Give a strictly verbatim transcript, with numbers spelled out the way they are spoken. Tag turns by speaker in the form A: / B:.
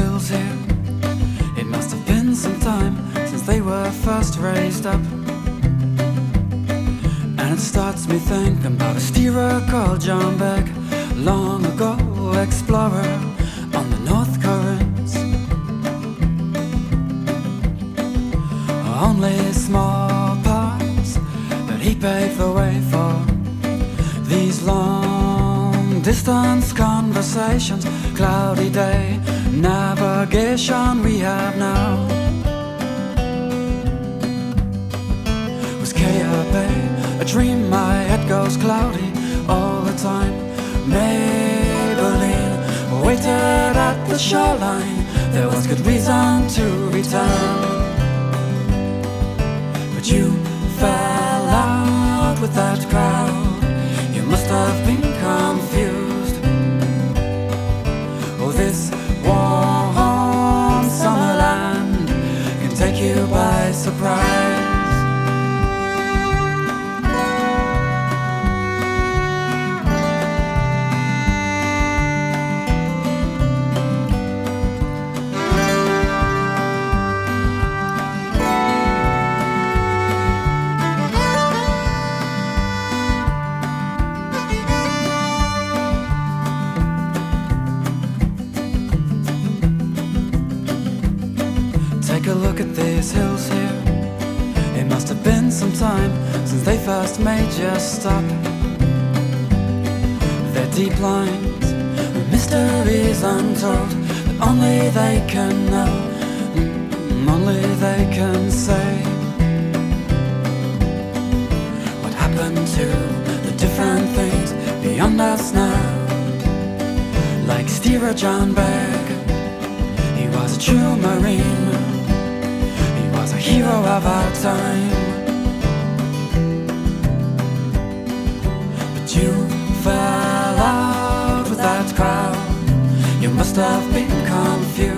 A: hills here. It must have been some time since they were first raised up. And it starts me thinking about a steerer called John Beck, long ago explorer on the North Currents. Only small parts, but he paved the way for these long distance conversations. Cloudy day navigation we have now. Was K F A a dream? My head goes cloudy all the time. Maybelline waited at the shoreline. There was good reason to return, but you fell out with that crowd. You must have been confused. Oh, this warm summer land can take you by surprise. Take a look at these hills here. It must have been some time since they first made you stop. Their deep lines, mysteries untold that only they can know, only they can say. What happened to the different things beyond us now? Like steerer John Beck, he was a true Marine, was a hero of our time. But you fell out with that crowd. You must have been confused.